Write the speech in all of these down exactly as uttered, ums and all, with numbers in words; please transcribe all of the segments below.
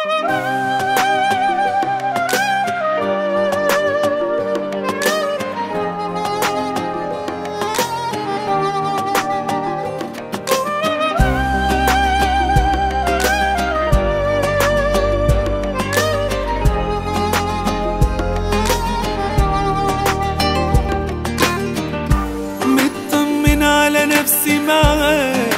نفسي معاك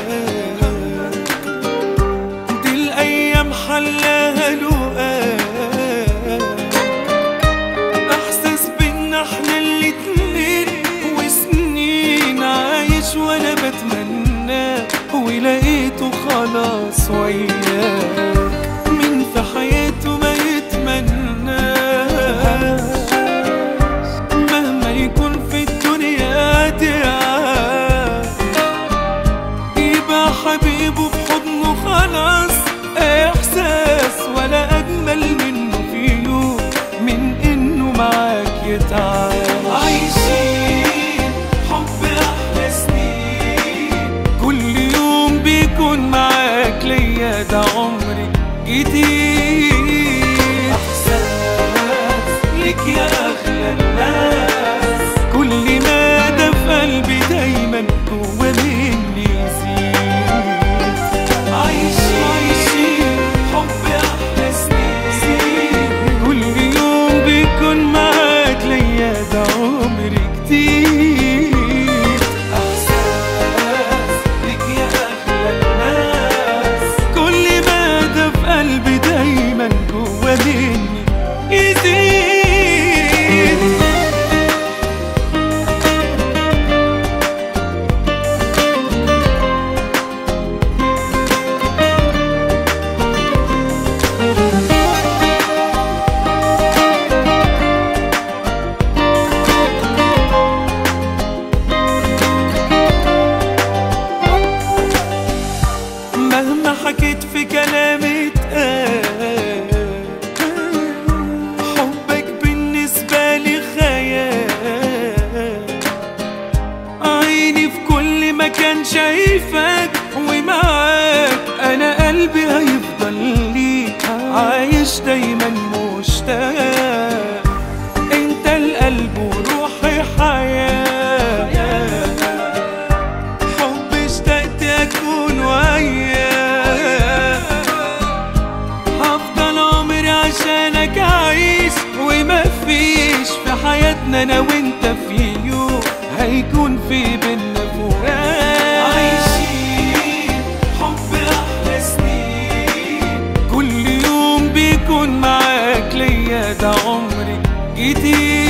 دي الأيام حلاها لقاك، أحساس بينا احنا الاتنين وسنين عايش وأنا بتمناه ولقيته خلاص وياك، مين في حياته ما يتمناش مهما يكون في الدنيا دي حبيبه في حضنه خلاص، احساس ولا اجمل منه في يوم من انه معاك يتعاش. عايشين حب احلى سنين، كل يوم بيكون معاك ليا ده عمري جديد، احساس ليك يا اغلى الناس، كل ما ده في قلبي دايما جوا مني يزيد. عايشين حب أحلى سنين، كل يوم بيكون معاك ليا ده عمري جديد، إحساس ليك يا أغلى الناس، كل ما ده في قلبي دايما جوا مني يزيد. مهما حكيت في كلامي اتقال، حبك بالنسبة لي خيال، عيني في كل مكان شايفك ومعاك، أنا قلبي هيفضل ليك عايش دايما مشتاق، انت القلب وروحي حياة، حب اشتقت أكون وياك، هفضل عمري عشانك عايش، وما فيش في حياتنا انا وانت في يوم هيكون في بينا فراق. عايشين حب احلى سنين، كل يوم بيكون معاك ليا ده عمري جديد.